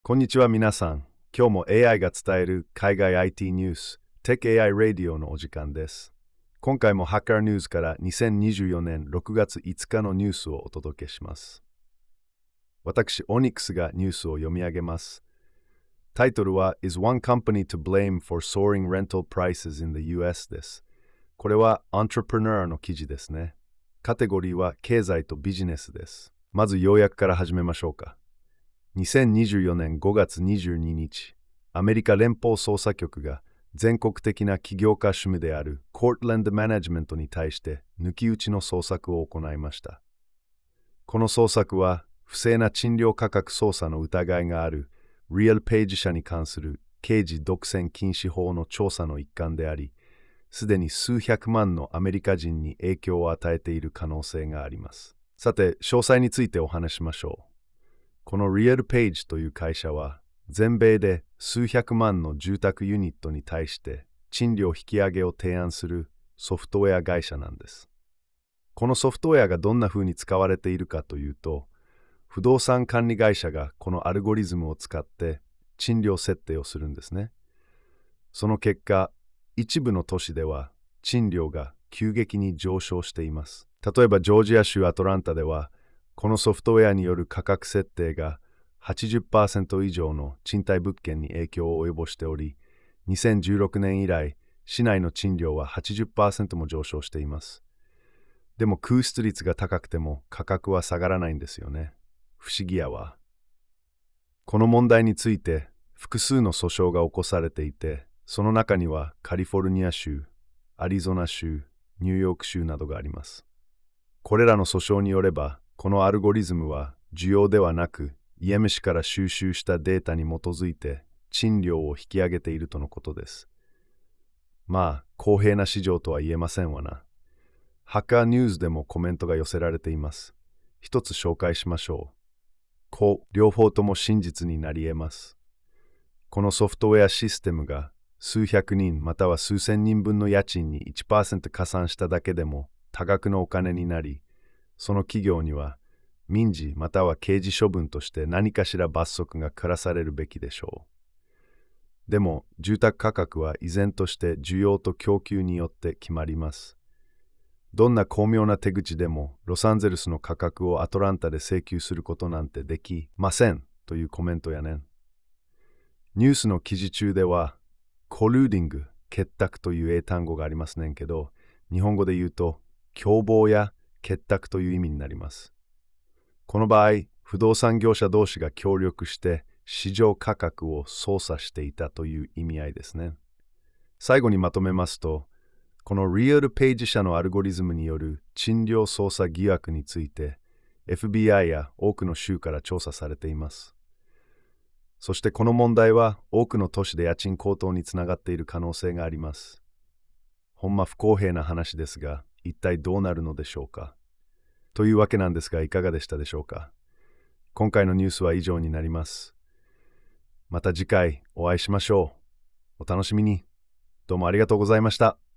こんにちは皆さん。今日も AI が伝える海外 IT ニュース、Tech AI Radio のお時間です。今回もハッカーニュースから2024年6月5日のニュースをお届けします。私、オニックスがニュースを読み上げます。タイトルは Is one company to blame for soaring rental prices in the US です。これは Entrepreneur の記事ですね。カテゴリーは経済とビジネスです。まず要約から始めましょうか。2024年5月22日、アメリカ連邦捜査局が全国的な起業家趣味であるコートランドマネジメントに対して抜き打ちの捜索を行いました。この捜索は不正な賃料価格操作の疑いがあるリアルページ社に関する刑事独占禁止法の調査の一環であり、すでに数百万のアメリカ人に影響を与えている可能性があります。さて、詳細についてお話しましょう。このリアルページという会社は、全米で数百万の住宅ユニットに対して賃料引き上げを提案するソフトウェア会社なんです。このソフトウェアがどんな風に使われているかというと、不動産管理会社がこのアルゴリズムを使って賃料設定をするんですね。その結果、一部の都市では賃料が急激に上昇しています。例えばジョージア州アトランタでは、このソフトウェアによる価格設定が 80% 以上の賃貸物件に影響を及ぼしており、2016年以来、市内の賃料は 80% も上昇しています。でも空室率が高くても価格は下がらないんですよね。不思議やわ。この問題について複数の訴訟が起こされていて、その中にはカリフォルニア州、アリゾナ州、ニューヨーク州などがあります。これらの訴訟によれば、このアルゴリズムは需要ではなく、家主から収集したデータに基づいて賃料を引き上げているとのことです。まあ、公平な市場とは言えませんわな。ハッカーニュースでもコメントが寄せられています。一つ紹介しましょう。両方とも真実になり得ます。このソフトウェアシステムが数百人または数千人分の家賃に 1% 加算しただけでも多額のお金になり、その企業には民事または刑事処分として何かしら罰則が下されるべきでしょう。でも住宅価格は依然として需要と供給によって決まります。どんな巧妙な手口でもロサンゼルスの価格をアトランタで請求することなんてできませんというコメントやねん。ニュースの記事中ではコルーディング、結託という英単語がありますねんけど、日本語で言うと共謀や結託という意味になります。この場合、不動産業者同士が協力して市場価格を操作していたという意味合いですね。最後にまとめますと、このリアルページ社のアルゴリズムによる賃料操作疑惑について FBI や多くの州から調査されています。そしてこの問題は多くの都市で家賃高騰につながっている可能性があります。ほんま不公平な話ですが、一体どうなるのでしょうか。というわけなんですが、いかがでしたでしょうか。今回のニュースは以上になります。また次回お会いしましょう。お楽しみに。どうもありがとうございました。